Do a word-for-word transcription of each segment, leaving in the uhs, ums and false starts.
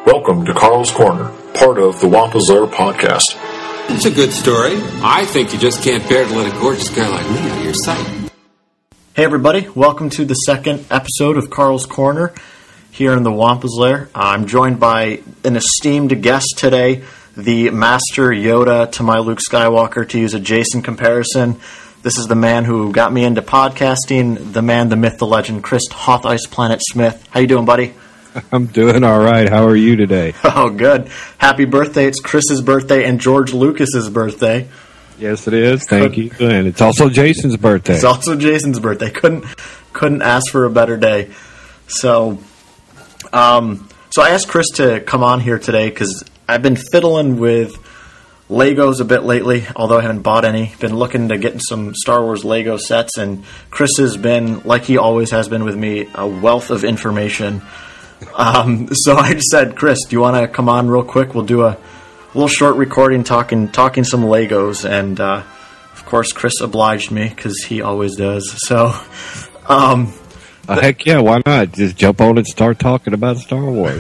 Welcome to Carl's Corner, part of the Wampa's Lair podcast. It's a good story. I think you just can't bear to let a gorgeous guy like me out of your sight. Hey everybody, welcome to the second episode of Carl's Corner here in the Wampa's Lair. I'm joined by an esteemed guest today, the Master Yoda to my Luke Skywalker, to use a Jason comparison. This is the man who got me into podcasting, the man, the myth, the legend, Chris Hoth Ice Planet Smith. How you doing, buddy? I'm doing all right. How are you today? Oh, good. Happy birthday. It's Chris's birthday and George Lucas's birthday. Yes, it is. Thank you. And it's also Jason's birthday. It's also Jason's birthday. Couldn't couldn't ask for a better day. So, um, so I asked Chris to come on here today because I've been fiddling with Legos a bit lately, although I haven't bought any. Been looking to get some Star Wars Lego sets, and Chris has been, like he always has been with me, a wealth of information. Um, so I just said, Chris, do you want to come on real quick? We'll do a little short recording talking talking some Legos, and uh, of course Chris obliged me because he always does. So, um, uh, heck yeah, why not? Just jump on and start talking about Star Wars.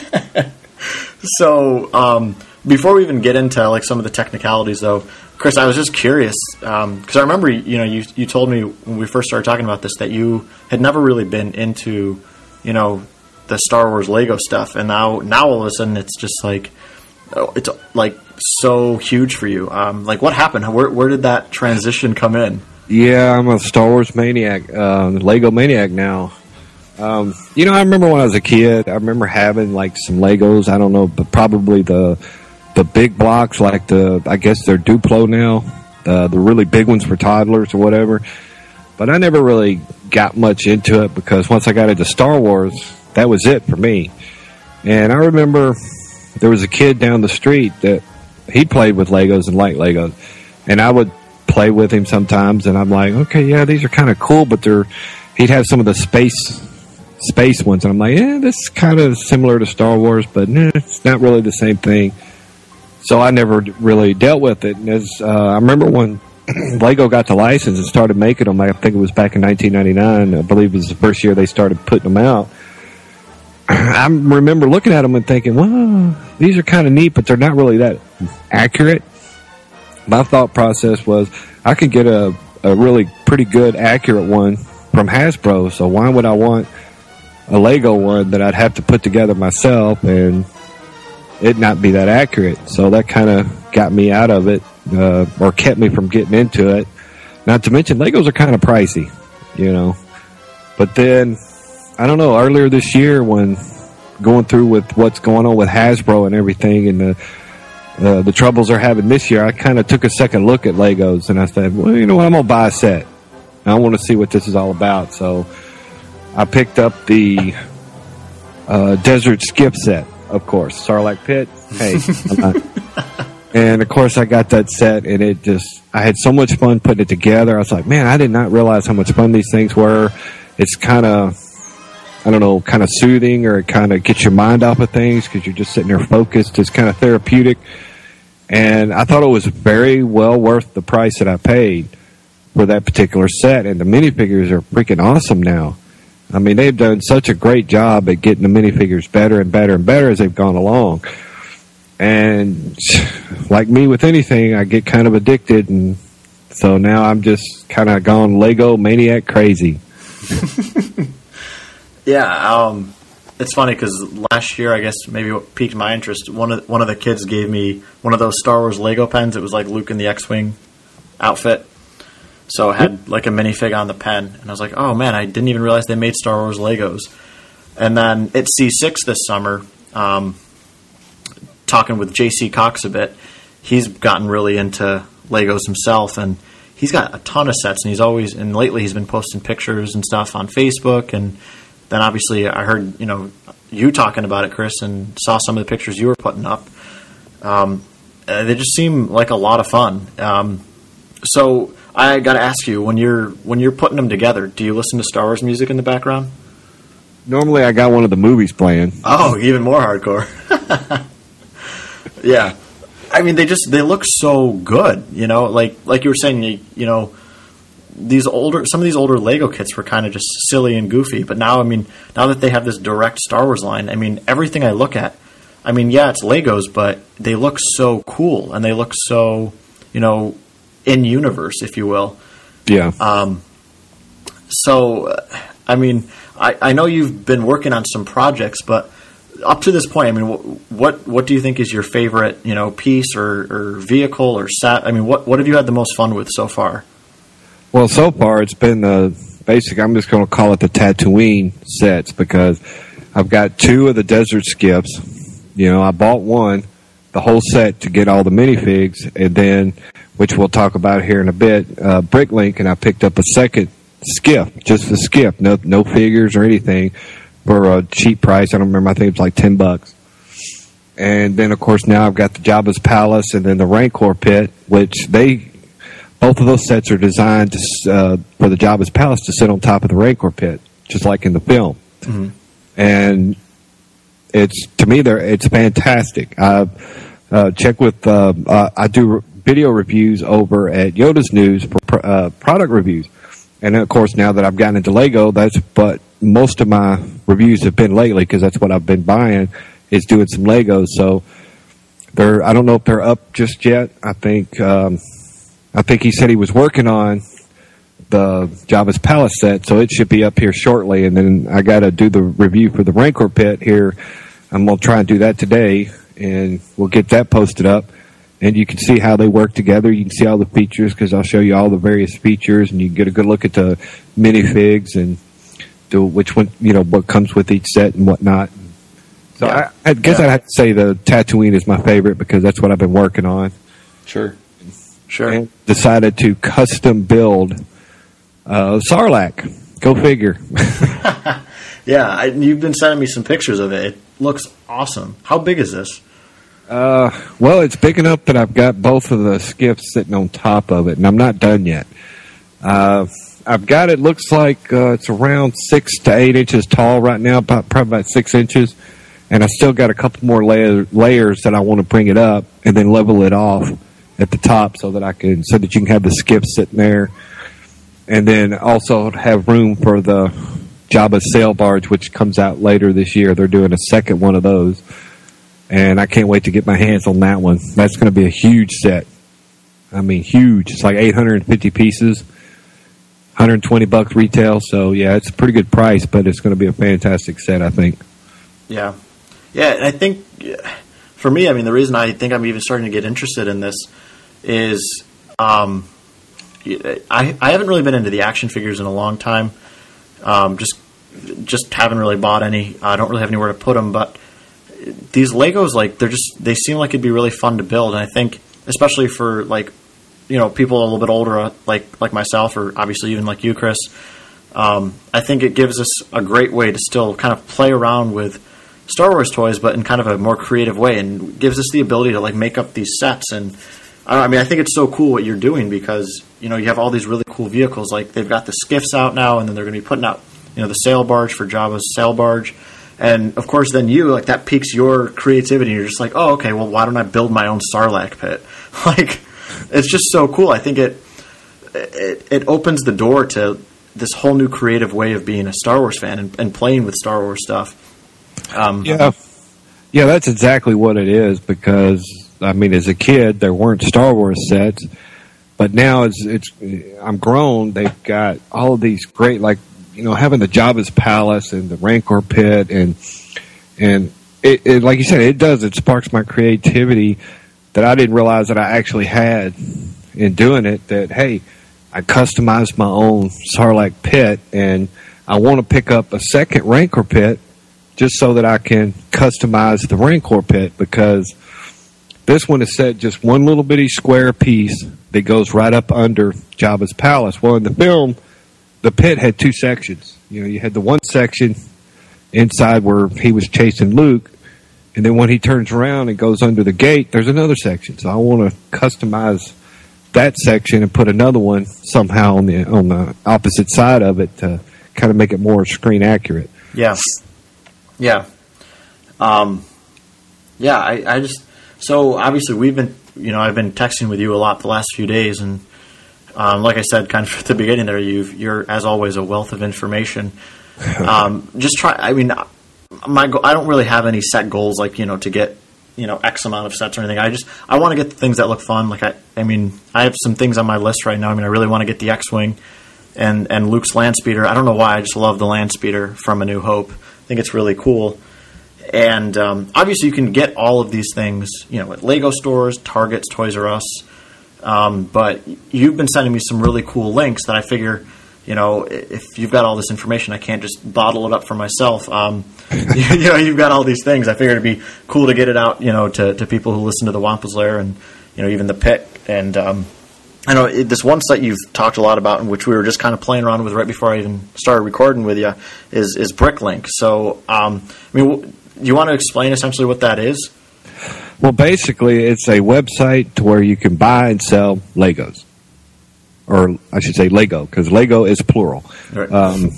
So, um, before we even get into like some of the technicalities, though, Chris, I was just curious because um, I remember, you know, you you told me when we first started talking about this that you had never really been into, you know, the Star Wars Lego stuff, and now now all of a sudden it's just like it's like so huge for you. Um, like, what happened? Where where did that transition come in? Yeah, I'm a Star Wars maniac, uh, Lego maniac now. Um, you know, I remember when I was a kid, I remember having like some Legos. I don't know, but probably the the big blocks, like the I guess they're Duplo now, the the really big ones for toddlers or whatever. But I never really got much into it because once I got into Star Wars, that was it for me. And I remember there was a kid down the street that he played with Legos and liked Legos, and I would play with him sometimes, and I'm like, okay, yeah, these are kind of cool, but they're he'd have some of the space space ones, and I'm like, yeah, this is kind of similar to Star Wars, but nah, it's not really the same thing. So I never really dealt with it. And as uh, I remember when Lego got the license and started making them, I think it was back in nineteen ninety-nine, I believe it was the first year they started putting them out. I remember looking at them and thinking, well, these are kind of neat, but they're not really that accurate. My thought process was I could get a, a really pretty good, accurate one from Hasbro, so why would I want a Lego one that I'd have to put together myself and it not be that accurate? So that kind of got me out of it, uh, or kept me from getting into it. Not to mention, Legos are kind of pricey, you know. But then, I don't know, earlier this year when going through with what's going on with Hasbro and everything and the uh, the troubles they're having this year, I kind of took a second look at Legos and I said, well, you know what, I'm going to buy a set. I want to see what this is all about. So I picked up the uh, Desert Skip set, of course. Sarlacc Pit. Hey, I'm not. And, of course, I got that set, and it just, I had so much fun putting it together. I was like, man, I did not realize how much fun these things were. It's kind of, I don't know, kind of soothing, or it kind of gets your mind off of things because you're just sitting there focused. It's kind of therapeutic. And I thought it was very well worth the price that I paid for that particular set. And the minifigures are freaking awesome now. I mean, they've done such a great job at getting the minifigures better and better and better as they've gone along. And like me with anything, I get kind of addicted. And so now I'm just kind of gone Lego maniac crazy. Yeah, um, it's funny because last year, I guess maybe what piqued my interest, one of one of the kids gave me one of those Star Wars Lego pens. It was like Luke in the X-Wing outfit. So it had like a minifig on the pen. And I was like, oh man, I didn't even realize they made Star Wars Legos. And then at C six this summer, um, talking with J C Cox a bit, he's gotten really into Legos himself, and he's got a ton of sets, and he's always, and lately he's been posting pictures and stuff on Facebook, and then obviously I heard, you know, you talking about it, Chris, and saw some of the pictures you were putting up. Um, they just seem like a lot of fun. Um, so I got to ask you, when you're when you're putting them together, do you listen to Star Wars music in the background? Normally I got one of the movies playing. Oh, even more hardcore. Yeah. I mean, they just, they look so good, you know, like, like you were saying, you, you know, these older, some of these older Lego kits were kind of just silly and goofy, but now, I mean, now that they have this direct Star Wars line, I mean, everything I look at I mean, yeah, it's Legos, but they look so cool and they look so, you know, in universe, if you will. Yeah. Um, so, I mean, I, I know you've been working on some projects, but up to this point, I mean, what what do you think is your favorite, you know, piece or, or vehicle or set? I mean, what what have you had the most fun with so far? Well, so far it's been the basic. I'm just going to call it the Tatooine sets because I've got two of the desert skiffs. You know, I bought one, the whole set to get all the minifigs, and then, which we'll talk about here in a bit, uh, Bricklink, and I picked up a second skiff, just the skiff, no no figures or anything, for a cheap price. I don't remember. I think it was like ten bucks. And then, of course, now I've got the Jabba's Palace and then the Rancor Pit, which they, both of those sets are designed to, uh, for the Jabba's Palace to sit on top of the Rancor Pit, just like in the film. Mm-hmm. And it's, to me, they're, it's fantastic. I uh, check with, uh, uh, I do video reviews over at Yoda's News for uh, product reviews. And of course, now that I've gotten into Lego, that's what most of my reviews have been lately, because that's what I've been buying, is doing some Legos. So they're, I don't know if they're up just yet. I think, um, I think he said he was working on the Jabba's Palace set, so it should be up here shortly. And then I got to do the review for the Rancor Pit here. I'm going to try and do that today, and we'll get that posted up. And you can see how they work together. You can see all the features, because I'll show you all the various features, and you can get a good look at the minifigs and do which one, you know, what comes with each set and whatnot. So yeah. I, I guess yeah. I'd have to say the Tatooine is my favorite, because that's what I've been working on. Sure. Sure. And decided to custom build uh, Sarlacc. Go figure. Yeah, I, you've been sending me some pictures of it. It looks awesome. How big is this? Uh, well, it's big enough that I've got both of the skiffs sitting on top of it, and I'm not done yet. Uh, I've got it, looks like uh, it's around six to eight inches tall right now, about, probably about six inches, and I still got a couple more layer, layers that I want to bring it up and then level it off at the top so that I can, so that you can have the skiff sitting there, and then also have room for the Jabba's sail barge, which comes out later this year. They're doing a second one of those. And I can't wait to get my hands on that one. That's going to be a huge set. I mean, huge. It's like eight hundred fifty pieces, one hundred twenty bucks retail. So, yeah, it's a pretty good price, but it's going to be a fantastic set, I think. Yeah. Yeah, and I think, for me, I mean, the reason I think I'm even starting to get interested in this is um, I, I haven't really been into the action figures in a long time. Um, just, just haven't really bought any. I don't really have anywhere to put them, but these Legos, like, they're just, they seem like it'd be really fun to build. And I think, especially for, like, you know, people a little bit older, like like myself, or obviously even like you, Chris, um, I think it gives us a great way to still kind of play around with Star Wars toys, but in kind of a more creative way, and gives us the ability to, like, make up these sets. And I, don't know, I mean, I think it's so cool what you're doing, because, you know, you have all these really cool vehicles. Like, they've got the skiffs out now, and then they're going to be putting out, you know, the sail barge for Jabba's sail barge. And, of course, then you, like, that piques your creativity. You're just like, oh, okay, well, why don't I build my own Sarlacc pit? Like, it's just so cool. I think it, it it opens the door to this whole new creative way of being a Star Wars fan and, and playing with Star Wars stuff. Um, yeah, yeah, that's exactly what it is, because, I mean, as a kid, there weren't Star Wars sets. But now, it's, it's I'm grown, they've got all of these great, like, you know, having the Jabba's Palace and the Rancor Pit, and and it, it, like you said, it does. It sparks my creativity that I didn't realize that I actually had in doing it. That, hey, I customized my own Sarlacc pit, and I want to pick up a second Rancor Pit just so that I can customize the Rancor Pit, because this one is set just one little bitty square piece that goes right up under Jabba's Palace. Well, in the film, the pit had two sections. You know, you had the one section inside where he was chasing Luke, and then when he turns around and goes under the gate, there's another section. So I want to customize that section and put another one somehow on the on the opposite side of it to kind of make it more screen accurate. Yeah, yeah, um, yeah. I, I just so obviously we've been, you know, I've been texting with you a lot the last few days, and Um, like I said, kind of at the beginning there, you've, you're, as always, a wealth of information. Um, just try. I mean, my go- I don't really have any set goals like, you know, to get, you know, X amount of sets or anything. I just, I want to get the things that look fun. Like, I, I mean, I have some things on my list right now. I mean, I really want to get the X-Wing and, and Luke's Landspeeder. I don't know why. I just love the Landspeeder from A New Hope. I think it's really cool. And um, obviously you can get all of these things, you know, at Lego stores, Targets, Toys R Us. Um, but you've been sending me some really cool links that I figure, you know, if you've got all this information, I can't just bottle it up for myself. Um, you, you know, you've got all these things. I figured it'd be cool to get it out, you know, to, to people who listen to the Wampa's Lair and, you know, even the Pit. And um, I know it, this one site you've talked a lot about, and which we were just kind of playing around with right before I even started recording with you, is is Bricklink. So, um, I mean, w- you want to explain essentially what that is? Well, basically, it's a website to where you can buy and sell Legos. Or I should say Lego, because Lego is plural. Right. Um,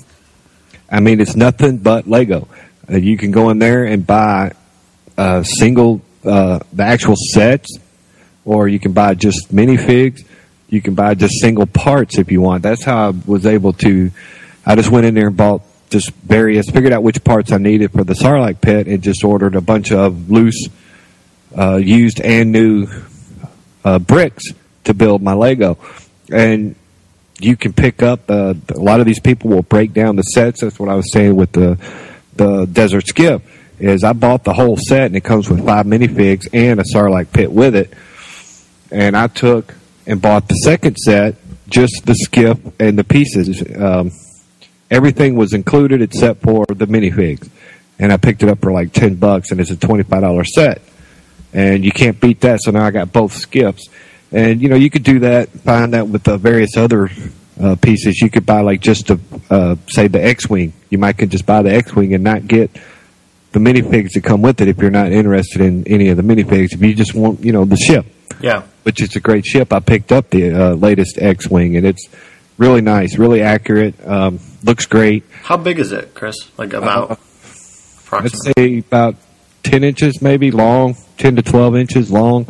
I mean, it's nothing but Lego. Uh, you can go in there and buy uh, single, uh, the actual sets, or you can buy just minifigs. You can buy just single parts if you want. That's how I was able to, I just went in there and bought just various, figured out which parts I needed for the Sarlacc pit and just ordered a bunch of loose, uh, used and new uh, bricks to build my Lego. And you can pick up, uh, a lot of these people will break down the sets. That's what I was saying with the the Desert Skip, is I bought the whole set, and it comes with five minifigs and a Sarlacc pit with it. And I took and bought the second set, just the skip and the pieces. Um, everything was included except for the minifigs. And I picked it up for like ten bucks, and it's a twenty-five dollars set. And you can't beat that, so now I got both skips. And, you know, you could do that, find that with the various other uh, pieces. You could buy, like, just, the, uh, say, the X-Wing. You might could just buy the X-Wing and not get the minifigs that come with it if you're not interested in any of the minifigs. If you just want, you know, the ship. Yeah. Which is a great ship. I picked up the uh, latest X-Wing, and it's really nice, really accurate, um, looks great. How big is it, Chris? Like, about Uh, approximately? I'd say about ten inches maybe long, ten to twelve inches long.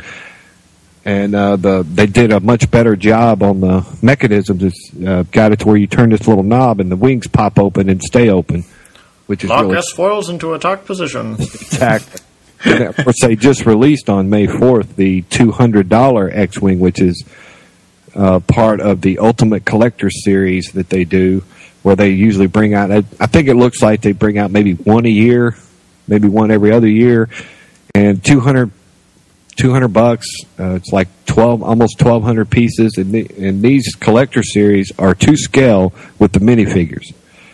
And uh, the they did a much better job on the mechanisms. It's uh, got it to where you turn this little knob and the wings pop open and stay open, which is Lock really S foils into attack position. exactly. And of course, they just released on May fourth the two hundred dollars X-Wing, which is uh, part of the Ultimate Collector series that they do, where they usually bring out, I think it looks like they bring out maybe one a year, maybe one every other year, and two hundred two hundred bucks. Uh, it's like twelve, almost twelve hundred pieces, and, the, and these collector series are to scale with the minifigures.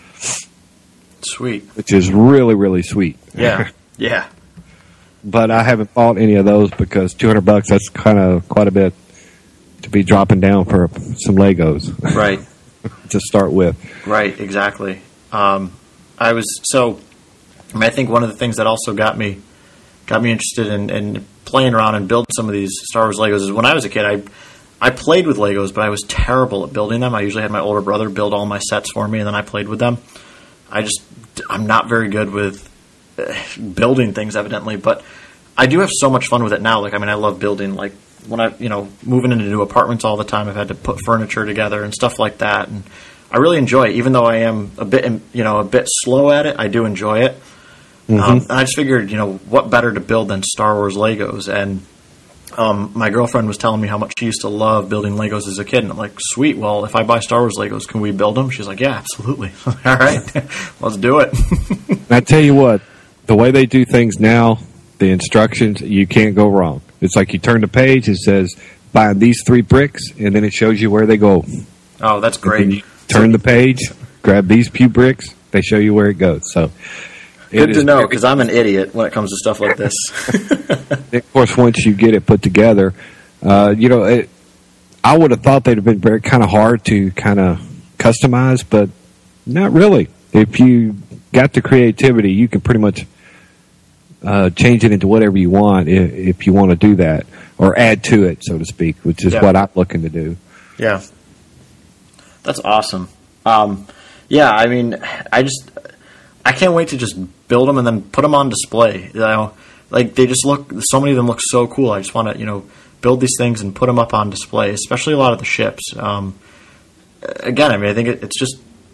Sweet. Which is really, really sweet. Yeah, yeah. But I haven't bought any of those because two hundred bucks, that's kind of quite a bit to be dropping down for some Legos. Right. To start with. Right, exactly. Um, I was, so, I mean, I think one of the things that also got me, got me interested in, in playing around and building some of these Star Wars Legos is when I was a kid, I I played with Legos, but I was terrible at building them. I usually had my older brother build all my sets for me, and then I played with them. I just, I'm not very good with uh, building things, evidently, but I do have so much fun with it now. Like, I mean, I love building, like, when I, you know, moving into new apartments all the time, I've had to put furniture together and stuff like that, and I really enjoy it. Even though I am a bit, you know, a bit slow at it, I do enjoy it. Mm-hmm. Um, and I just figured, you know, what better to build than Star Wars Legos? And um, my girlfriend was telling me how much she used to love building Legos as a kid. And I'm like, sweet, well, if I buy Star Wars Legos, can we build them? She's like, yeah, absolutely. All right, let's do it. And I tell you what, the way they do things now, the instructions, you can't go wrong. It's like you turn the page, it says, buy these three bricks, and then it shows you where they go. Oh, that's great. You turn the page, grab these few bricks, they show you where it goes. So. Good to know, because I'm an idiot when it comes to stuff like this. Of course, once you get it put together, uh, you know, it, I would have thought they'd have been very kind of hard to kind of customize, but not really. If you got the creativity, you can pretty much uh, change it into whatever you want if, if you want to do that, or add to it, so to speak, which is yeah. what I'm looking to do. Yeah. That's awesome. Um, yeah, I mean, I just... I can't wait to just build them and then put them on display. You know, like they just look. So many of them look so cool. I just want to, you know, build these things and put them up on display. Especially a lot of the ships. Um, again, I mean, I think it, it's just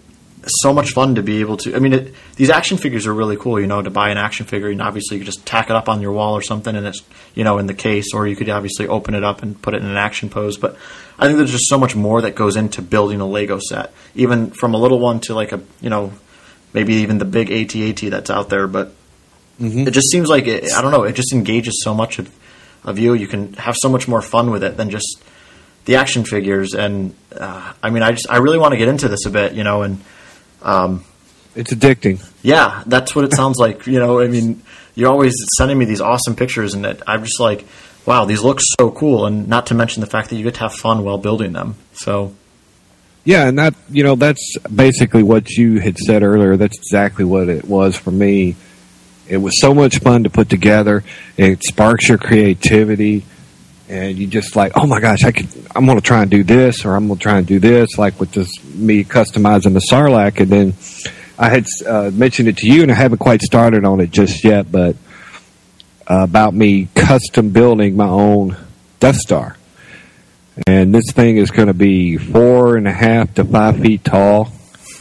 so much fun to be able to. I mean, it, these action figures are really cool. You know, to buy an action figure, and obviously you could just tack it up on your wall or something, and it's, you know, in the case, or you could obviously open it up and put it in an action pose. But I think there's just so much more that goes into building a Lego set, even from a little one to like a, you know, maybe even the big A T A T that's out there. But mm-hmm. it just seems like it, I don't know. It just engages so much of, of you. You can have so much more fun with it than just the action figures. And uh, I mean, I just I really want to get into this a bit, you know, and. Um, it's addicting. Yeah, that's what it sounds like. You know, I mean, you're always sending me these awesome pictures, and it, I'm just like, wow, these look so cool. And not to mention the fact that you get to have fun while building them. So, yeah, and that, you know, that's basically what you had said earlier. That's exactly what it was for me. It was so much fun to put together. It sparks your creativity. And you just like, oh my gosh, I could, I'm going to try and do this, or I'm going to try and do this, like with just me customizing the Sarlacc. And then I had uh, mentioned it to you, and I haven't quite started on it just yet, but uh, about me custom building my own Death Star. And this thing is going to be four and a half to five feet tall.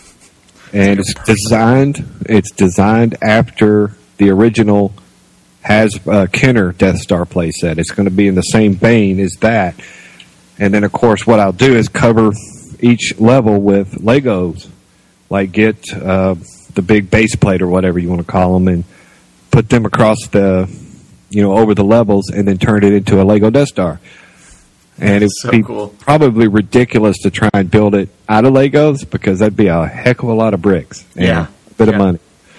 And it's designed, it's designed after the original has a Kenner Death Star playset. It's going to be in the same vein as that. And then, of course, what I'll do is cover each level with Legos. Like get uh, the big base plate or whatever you want to call them, and put them across the, you know, over the levels, and then turn it into a Lego Death Star. And it would so be cool. probably ridiculous to try and build it out of Legos, because that'd be a heck of a lot of bricks and yeah. a bit yeah. of money.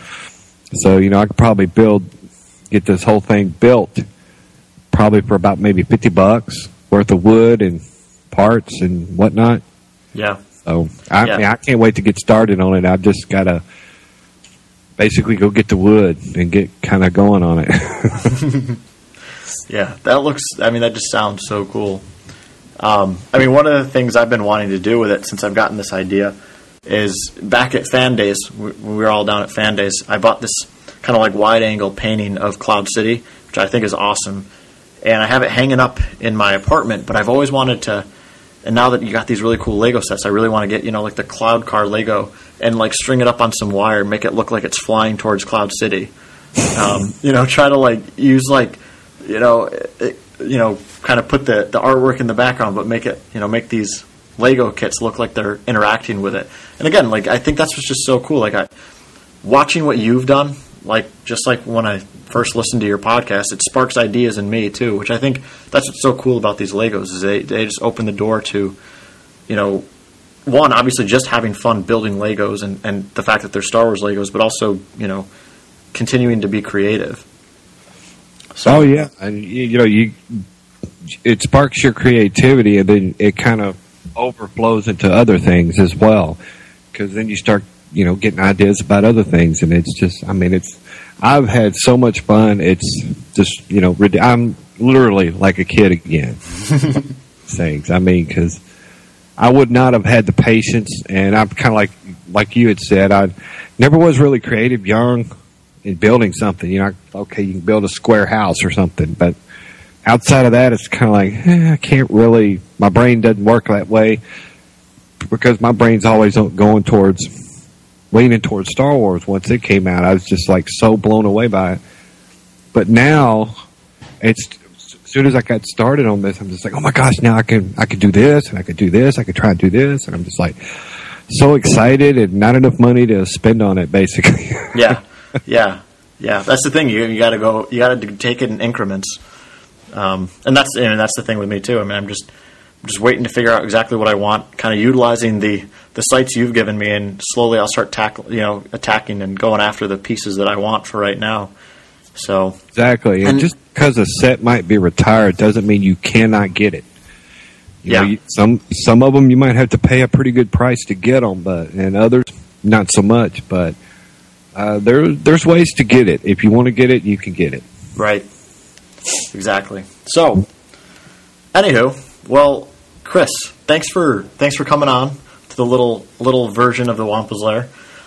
So, you know, I could probably build... get this whole thing built probably for about maybe fifty bucks worth of wood and parts and whatnot. Yeah. So I, yeah. I mean, I can't wait to get started on it. I've just got to basically go get the wood and get kind of going on it. Yeah, that looks, I mean, that just sounds so cool. Um, I mean, one of the things I've been wanting to do with it since I've gotten this idea is back at Fan Days, when we were all down at Fan Days, I bought this kind of like wide-angle painting of Cloud City, which I think is awesome. And I have it hanging up in my apartment, but I've always wanted to, and now that you got these really cool Lego sets, I really want to get, you know, like the Cloud Car Lego and like string it up on some wire, make it look like it's flying towards Cloud City. Um, you know, try to like use like, you know, it, you know, kind of put the, the artwork in the background, but make it, you know, make these Lego kits look like they're interacting with it. And again, like, I think that's what's just so cool. Like, I, watching what you've done, like, just like when I first listened to your podcast, it sparks ideas in me too, which I think that's what's so cool about these Legos is they, they just open the door to, you know, one, obviously just having fun building Legos and, and the fact that they're Star Wars Legos, but also, you know, continuing to be creative. So, oh, yeah. And, you, you know, you it sparks your creativity, and then it kind of overflows into other things as well, because then you start, you know, getting ideas about other things, and it's just, I mean, it's, I've had so much fun. It's just, you know, I'm literally like a kid again. Things, I mean, because I would not have had the patience, and I'm kind of like, like you had said, I never was really creative young in building something. You know, okay, you can build a square house or something, but outside of that, it's kind of like, eh, I can't really, my brain doesn't work that way, because my brain's always going towards, leaning towards Star Wars. Once it came out, I was just like so blown away by it. But now, it's, as soon as I got started on this, I'm just like, oh my gosh, now I can, I can do this, and I could do this, I could try and do this, and I'm just like, so excited, and not enough money to spend on it, basically. yeah, yeah, yeah. That's the thing. You you got to go. You got to take it in increments. Um, and that's and that's the thing with me too. I mean, I'm just I'm just waiting to figure out exactly what I want. Kind of utilizing the, the sites you've given me, and slowly I'll start tackle, you know, attacking and going after the pieces that I want for right now. So exactly, and, and just because a set might be retired doesn't mean you cannot get it. You yeah, know, you, some some of them you might have to pay a pretty good price to get them, but and others not so much. But uh, there there's ways to get it. If you want to get it, you can get it. Right. Exactly. So, anywho, well, Chris, thanks for thanks for coming on to the little little version of the Wampa's Lair.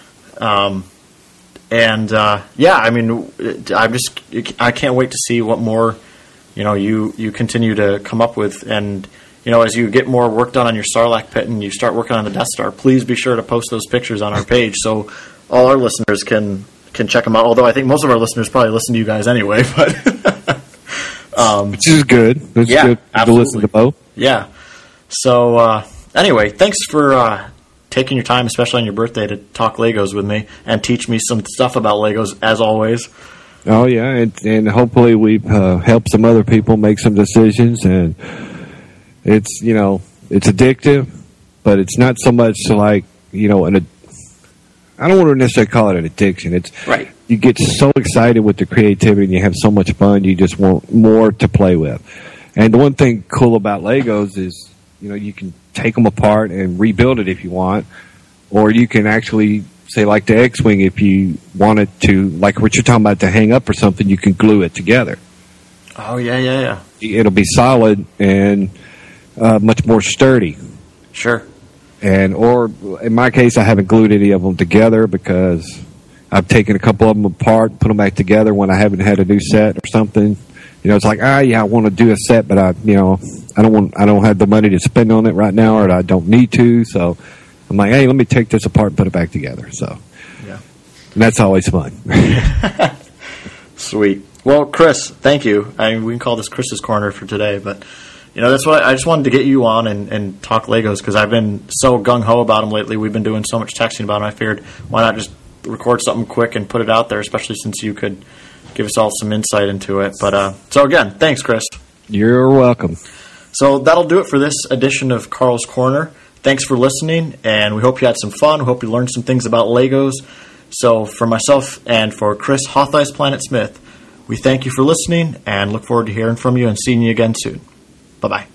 Um, and uh, yeah, I mean, I'm just I can't wait to see what more, you know, you you continue to come up with. And you know, as you get more work done on your Sarlacc pit and you start working on the Death Star, please be sure to post those pictures on our page so all our listeners can can check them out. Although I think most of our listeners probably listen to you guys anyway, but um, which is good. It's yeah, good to listen to both. Yeah. So uh, anyway, thanks for uh, taking your time, especially on your birthday, to talk Legos with me and teach me some stuff about Legos, as always. Oh yeah, and, and hopefully we've uh, helped some other people make some decisions. And it's you know it's addictive, but it's not so much like you know an. I don't want to necessarily call it an addiction. It's right. You get so excited with the creativity and you have so much fun, you just want more to play with. And the one thing cool about Legos is, you know, you can take them apart and rebuild it if you want, or you can actually, say like the X-Wing, if you wanted to, like what you're talking about, to hang up or something, you can glue it together. Oh, yeah, yeah, yeah. It'll be solid and uh, much more sturdy. Sure. And or in my case, I haven't glued any of them together because I've taken a couple of them apart, put them back together when I haven't had a new set or something. You know, it's like, ah, yeah, I want to do a set, but I, you know, I don't want, I don't have the money to spend on it right now, or I don't need to. So I'm like, hey, let me take this apart and put it back together. So yeah, and that's always fun. Sweet. Well, Chris, thank you. I mean, we can call this Chris's Corner for today, but. You know, that's what I, I just wanted to get you on and, and talk Legos because I've been so gung-ho about them lately. We've been doing so much texting about them. I figured why not just record something quick and put it out there, especially since you could give us all some insight into it. But uh, so, again, thanks, Chris. You're welcome. So that'll do it for this edition of Carl's Corner. Thanks for listening, and we hope you had some fun. We hope you learned some things about Legos. So for myself and for Chris Hawtheyes Planet Smith, we thank you for listening and look forward to hearing from you and seeing you again soon. Bye-bye.